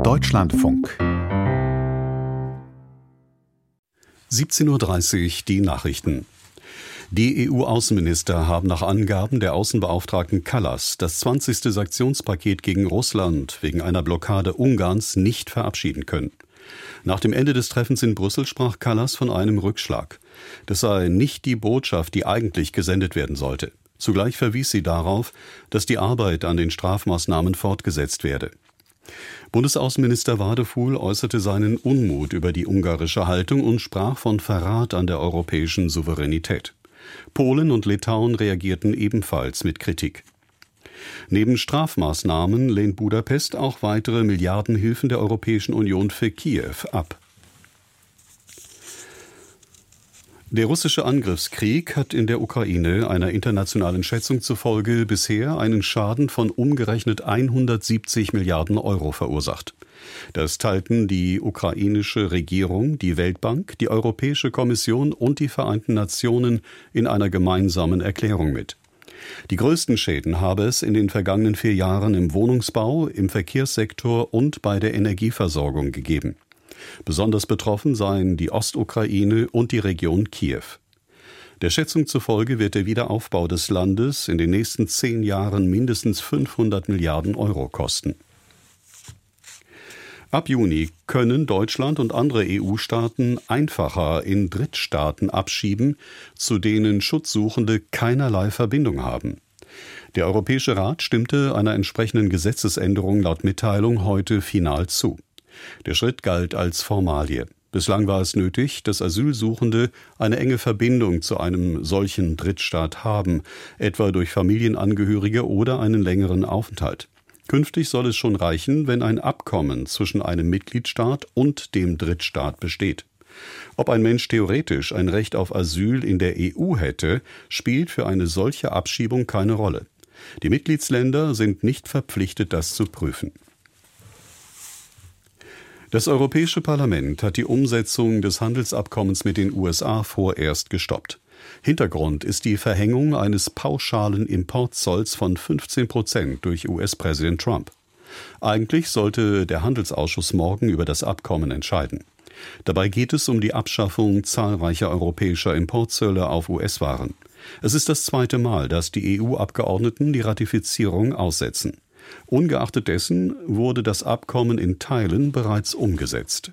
Deutschlandfunk 17:30 Uhr die Nachrichten. Die EU-Außenminister haben nach Angaben der Außenbeauftragten Kallas das 20. Sanktionspaket gegen Russland wegen einer Blockade Ungarns nicht verabschieden können. Nach dem Ende des Treffens in Brüssel sprach Kallas von einem Rückschlag. Das sei nicht die Botschaft, die eigentlich gesendet werden sollte. Zugleich verwies sie darauf, dass die Arbeit an den Strafmaßnahmen fortgesetzt werde. Bundesaußenminister Wadefuhl äußerte seinen Unmut über die ungarische Haltung und sprach von Verrat an der europäischen Souveränität. Polen und Litauen reagierten ebenfalls mit Kritik. Neben Strafmaßnahmen lehnt Budapest auch weitere Milliardenhilfen der Europäischen Union für Kiew ab. Der russische Angriffskrieg hat in der Ukraine einer internationalen Schätzung zufolge bisher einen Schaden von umgerechnet 170 Milliarden Euro verursacht. Das teilten die ukrainische Regierung, die Weltbank, die Europäische Kommission und die Vereinten Nationen in einer gemeinsamen Erklärung mit. Die größten Schäden habe es in den vergangenen 4 Jahren im Wohnungsbau, im Verkehrssektor und bei der Energieversorgung gegeben. Besonders betroffen seien die Ostukraine und die Region Kiew. Der Schätzung zufolge wird der Wiederaufbau des Landes in den nächsten 10 Jahren mindestens 500 Milliarden Euro kosten. Ab Juni können Deutschland und andere EU-Staaten einfacher in Drittstaaten abschieben, zu denen Schutzsuchende keinerlei Verbindung haben. Der Europäische Rat stimmte einer entsprechenden Gesetzesänderung laut Mitteilung heute final zu. Der Schritt galt als Formalie. Bislang war es nötig, dass Asylsuchende eine enge Verbindung zu einem solchen Drittstaat haben, etwa durch Familienangehörige oder einen längeren Aufenthalt. Künftig soll es schon reichen, wenn ein Abkommen zwischen einem Mitgliedstaat und dem Drittstaat besteht. Ob ein Mensch theoretisch ein Recht auf Asyl in der EU hätte, spielt für eine solche Abschiebung keine Rolle. Die Mitgliedsländer sind nicht verpflichtet, das zu prüfen. Das Europäische Parlament hat die Umsetzung des Handelsabkommens mit den USA vorerst gestoppt. Hintergrund ist die Verhängung eines pauschalen Importzolls von 15% durch US-Präsident Trump. Eigentlich sollte der Handelsausschuss morgen über das Abkommen entscheiden. Dabei geht es um die Abschaffung zahlreicher europäischer Importzölle auf US-Waren. Es ist das 2. Mal, dass die EU-Abgeordneten die Ratifizierung aussetzen. Ungeachtet dessen wurde das Abkommen in Teilen bereits umgesetzt.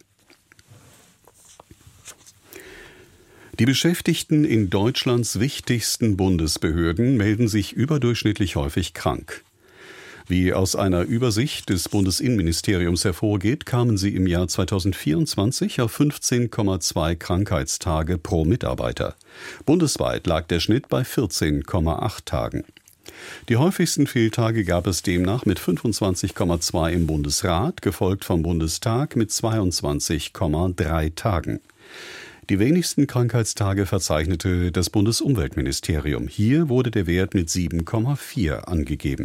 Die Beschäftigten in Deutschlands wichtigsten Bundesbehörden melden sich überdurchschnittlich häufig krank. Wie aus einer Übersicht des Bundesinnenministeriums hervorgeht, kamen sie im Jahr 2024 auf 15,2 Krankheitstage pro Mitarbeiter. Bundesweit lag der Schnitt bei 14,8 Tagen. Die häufigsten Fehltage gab es demnach mit 25,2 im Bundesrat, gefolgt vom Bundestag mit 22,3 Tagen. Die wenigsten Krankheitstage verzeichnete das Bundesumweltministerium. Hier wurde der Wert mit 7,4 angegeben.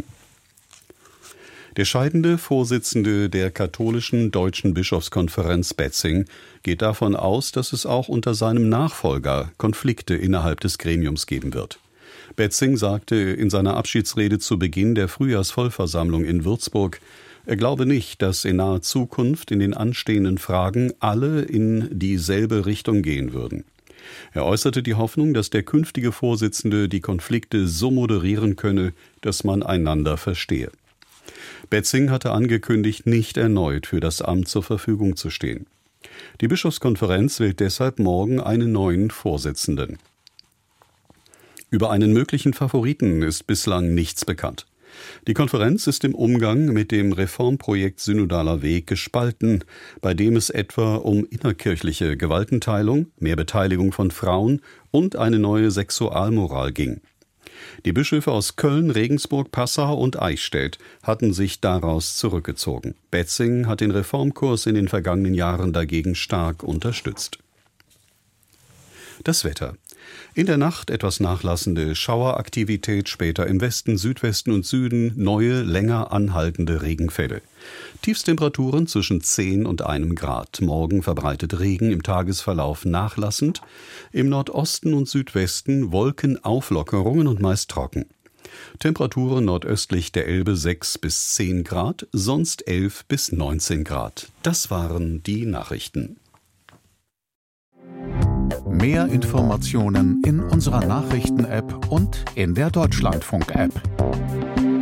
Der scheidende Vorsitzende der katholischen Deutschen Bischofskonferenz Betzing geht davon aus, dass es auch unter seinem Nachfolger Konflikte innerhalb des Gremiums geben wird. Betzing sagte in seiner Abschiedsrede zu Beginn der Frühjahrsvollversammlung in Würzburg, er glaube nicht, dass in naher Zukunft in den anstehenden Fragen alle in dieselbe Richtung gehen würden. Er äußerte die Hoffnung, dass der künftige Vorsitzende die Konflikte so moderieren könne, dass man einander verstehe. Betzing hatte angekündigt, nicht erneut für das Amt zur Verfügung zu stehen. Die Bischofskonferenz wählt deshalb morgen einen neuen Vorsitzenden. Über einen möglichen Favoriten ist bislang nichts bekannt. Die Konferenz ist im Umgang mit dem Reformprojekt Synodaler Weg gespalten, bei dem es etwa um innerkirchliche Gewaltenteilung, mehr Beteiligung von Frauen und eine neue Sexualmoral ging. Die Bischöfe aus Köln, Regensburg, Passau und Eichstätt hatten sich daraus zurückgezogen. Betzing hat den Reformkurs in den vergangenen Jahren dagegen stark unterstützt. Das Wetter. In der Nacht etwas nachlassende Schaueraktivität, später im Westen, Südwesten und Süden neue, länger anhaltende Regenfälle. Tiefstemperaturen zwischen 10 und 1 Grad. Morgen verbreitet Regen, im Tagesverlauf nachlassend. Im Nordosten und Südwesten Wolkenauflockerungen und meist trocken. Temperaturen nordöstlich der Elbe 6 bis 10 Grad, sonst 11 bis 19 Grad. Das waren die Nachrichten. Mehr Informationen in unserer Nachrichten-App und in der Deutschlandfunk-App.